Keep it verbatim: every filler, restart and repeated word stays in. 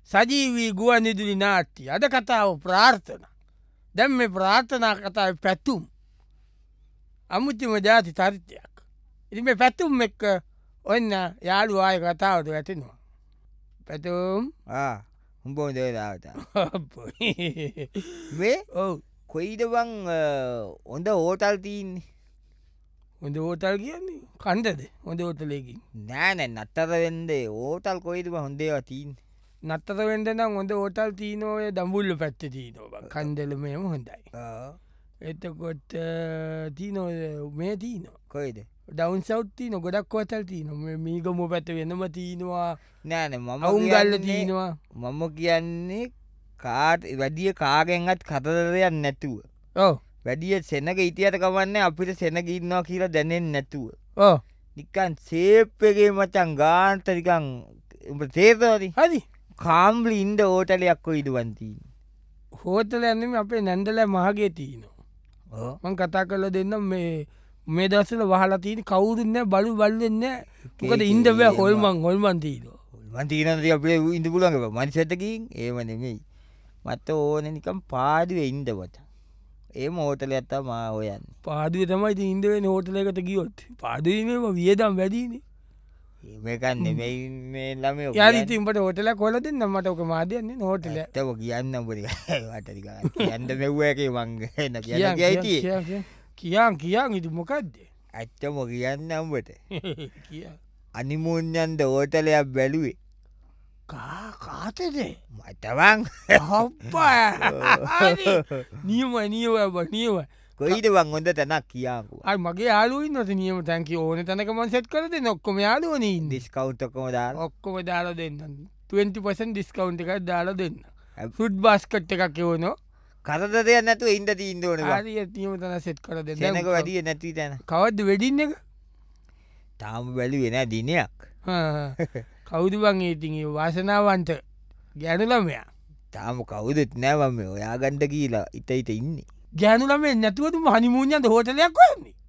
සජීවී ගුවන්විදුලි නාට්‍ය. අද කතාව ප්‍රාර්ථනා. දැන් මේ ප්‍රාර්ථනා කතාවේ පැතුම් අමුතුම ජාති චරිතයක්. ඉතින් මේ පැතුම් එක්ක ඔන්න යාළුවෝ ආයේ කතාවට වැටෙනවා. පැතුම් උඹ හොඳ වෙලාවට මේ ඔව් කොයිද බං හොඳ හෝටල් තියන්නේ? හොඳ හෝටල් කියන්නේ කණ්ඩද හොඳ හෝටලයකින් නෑ නෑ නත්තර වෙන්දේ හෝටල් කොයිද බං හොඳ ඒවා තියන්නේ? නත්තර වෙන්ඩ නම් හොඳ හෝටල් තිීනෝය දම්බුල්ල පැත්ත තිීනවා කන්දල මෙම හොඳයි. එතකොට තිීනෝ මේ තිීනවා කොයිද ඩවන් සෞත්තින ගොඩක් හෝටල් තියන මීගම පැත වෙනම තියනවා නෑන මම අවුන්ගල්ල තියනවා. මම කියන්නේ කාට වැඩිය කාගෙන්ත් කතරයක් නැතුව ඕ වැඩිය සෙනක ඉතියට කවන්න අපිට සෙනගන්නවා කියලා දැනෙන් නැතුව ඕ නිකන් සේප්පගේ මචන් ගාන්තරිකං තේතවරි හරි කාම්ලි ඉන්ඩ ඕටලයක් කොයිද වන්තිීන හෝතල ඇනම අපේ නැන්දල මහගේ තියනවා. මං කතා කරල දෙන්නම් මේ මේ දස්සල වහලා තියන කවුරුන්න බලු බල්ලන්න මොකද ඉන්දව හොල්මං හොල්මන් තිීනවා. මන්තිීනද අපේ ඉඳ පුලන්ග මනිසතකින් ඒම නෙමෙයි මත්ත ඕන නිකම් පාඩුව ඉන්දවට ඒ මෝටල ඇත්තා මා ඔයන් පාදුව තමයි ඉන්දවෙන හෝටලයකට ගියොත් පාදීමම වියදම් වැඩීනේ ඒකන්න නෙමයි මේ ළම යාතිීමට හෝටල කොල දෙන්න මට ඕක මාදයන්නේ හෝටල ඇතව කියන්න පොරි වටරික කියන්න මෙව්වගේ මංගන්න කියයිති කියන් කියන් ඉතු මොකක්ද ඇත්තම කියන්න අම්බට කිය අනිමුන්යන්ද හෝටලයක් බැලුවේ කාකාතද මටවන් නියම නියව නියව කොයිට වන් හොඳ තැනක් කියාකු අයි මගේ යාලුවන්නට නියම තැන්කි ඕන තැනකමන් සෙට් කරද නොක්කොම යාලුවන දිස්කවුන්ටකම දා ඔක්කොම දාලා දෙන්න ටවෙන්ටි පසන් ඩිස්කවන්් එකක් දාලා දෙන්න ෆුඩ් බාස්කට් එකක් එවනෝ කරදරය නැතු ඉන්ද තීන්දෝන ආරිය නියම තැන සෙට් කර දෙන්න නක වැඩිය නැති තැන කවද්ද වෙඩින්න එක තාම බැලි වෙන දිනයක් කවුදු වගේ ඉතින් වාසනාවන්ට ගැනුලමයා තාම කවුදත් නෑවම ඔයා ගණ්ඩ කියලා ඉත ඉත ඉන්නේ ගැනුලම නැතුවතු හනිමූුණයන්ට හෝටලයක් වන්නේ